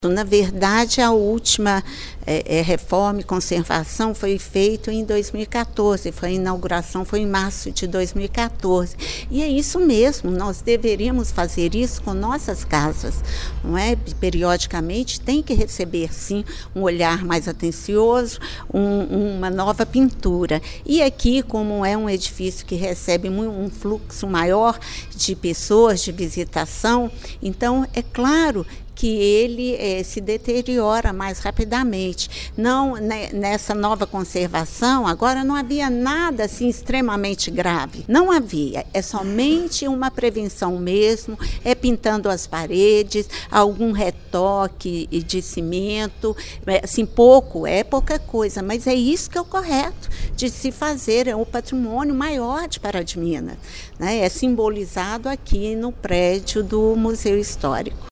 Na verdade, a última reforma e conservação foi feita em 2014, a inauguração foi em março de 2014. E é isso mesmo, nós deveríamos fazer isso com nossas casas, não é? Periodicamente tem que receber, sim, um olhar mais atencioso, uma nova pintura. E aqui, como é um edifício que recebe um fluxo maior de pessoas, de visitação, então é claro que ele se deteriora mais rapidamente. Não, nessa nova conservação, agora não havia nada assim extremamente grave. Não havia, é somente uma prevenção mesmo, é pintando as paredes, algum retoque de cimento, assim, pouca coisa, mas é isso que é o correto de se fazer, é o patrimônio maior de Pará de Minas, né? É simbolizado aqui no prédio do Museu Histórico.